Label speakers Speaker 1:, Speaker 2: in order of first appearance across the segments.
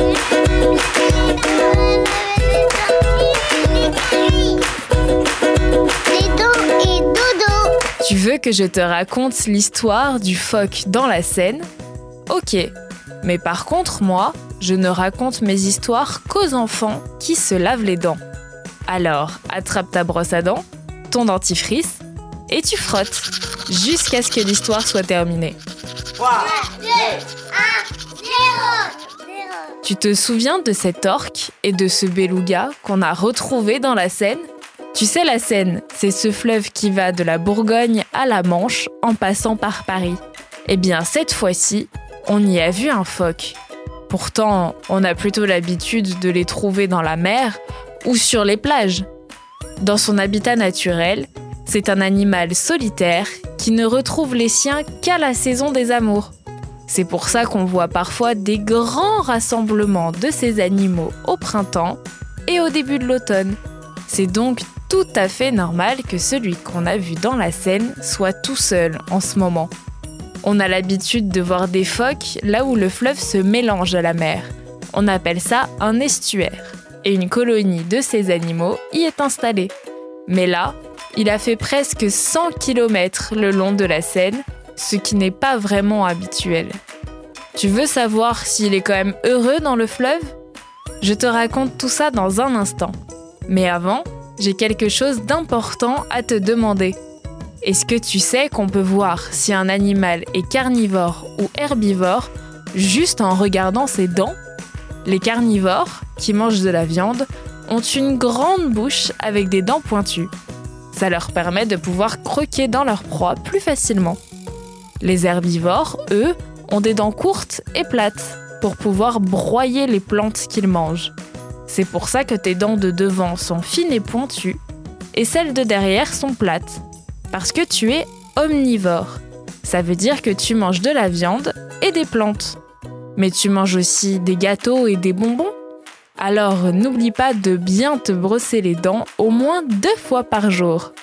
Speaker 1: et dodo.
Speaker 2: Tu veux que je te raconte l'histoire du phoque dans la Seine ? Ok, mais par contre, moi, je ne raconte mes histoires qu'aux enfants qui se lavent les dents. Alors, attrape ta brosse à dents, ton dentifrice, et tu frottes, jusqu'à ce que l'histoire soit terminée.
Speaker 1: 3, 2, 1, 0.
Speaker 2: Tu te souviens de cet orque et de ce beluga qu'on a retrouvé dans la Seine ? Tu sais, la Seine, c'est ce fleuve qui va de la Bourgogne à la Manche en passant par Paris. Eh bien, cette fois-ci, on y a vu un phoque. Pourtant, on a plutôt l'habitude de les trouver dans la mer ou sur les plages. Dans son habitat naturel, c'est un animal solitaire qui ne retrouve les siens qu'à la saison des amours. C'est pour ça qu'on voit parfois des grands rassemblements de ces animaux au printemps et au début de l'automne. C'est donc tout à fait normal que celui qu'on a vu dans la Seine soit tout seul en ce moment. On a l'habitude de voir des phoques là où le fleuve se mélange à la mer. On appelle ça un estuaire. Et une colonie de ces animaux y est installée. Mais là, il a fait presque 100 km le long de la Seine, ce qui n'est pas vraiment habituel. Tu veux savoir s'il est quand même heureux dans le fleuve ? Je te raconte tout ça dans un instant. Mais avant, j'ai quelque chose d'important à te demander. Est-ce que tu sais qu'on peut voir si un animal est carnivore ou herbivore juste en regardant ses dents ? Les carnivores, qui mangent de la viande, ont une grande bouche avec des dents pointues. Ça leur permet de pouvoir croquer dans leur proie plus facilement. Les herbivores, eux, ont des dents courtes et plates pour pouvoir broyer les plantes qu'ils mangent. C'est pour ça que tes dents de devant sont fines et pointues et celles de derrière sont plates. Parce que tu es omnivore. Ça veut dire que tu manges de la viande et des plantes. Mais tu manges aussi des gâteaux et des bonbons. Alors n'oublie pas de bien te brosser les dents au moins 2 fois par jour.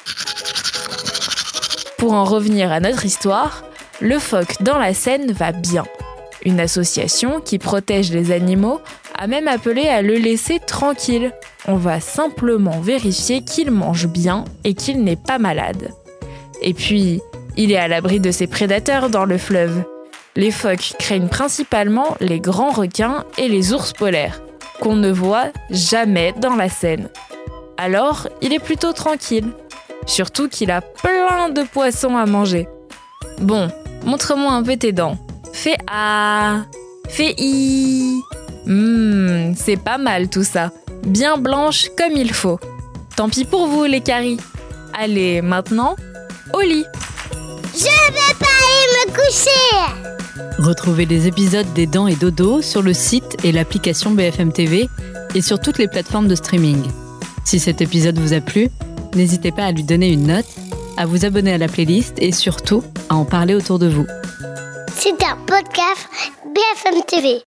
Speaker 2: Pour en revenir à notre histoire, le phoque dans la Seine va bien. Une association qui protège les animaux a même appelé à le laisser tranquille. On va simplement vérifier qu'il mange bien et qu'il n'est pas malade. Et puis, il est à l'abri de ses prédateurs dans le fleuve. Les phoques craignent principalement les grands requins et les ours polaires, qu'on ne voit jamais dans la Seine. Alors, il est plutôt tranquille. Surtout qu'il a plein de poissons à manger. Bon, montre-moi un peu tes dents. Fais A, fais I. C'est pas mal tout ça. Bien blanche comme il faut. Tant pis pour vous les caries. Allez, maintenant, au lit.
Speaker 1: Je vais pas aller me coucher.
Speaker 3: Retrouvez les épisodes des Dents et Dodo sur le site et l'application BFM TV et sur toutes les plateformes de streaming. Si cet épisode vous a plu, n'hésitez pas à lui donner une note, à vous abonner à la playlist et surtout à en parler autour de vous.
Speaker 1: C'est un podcast BFM TV.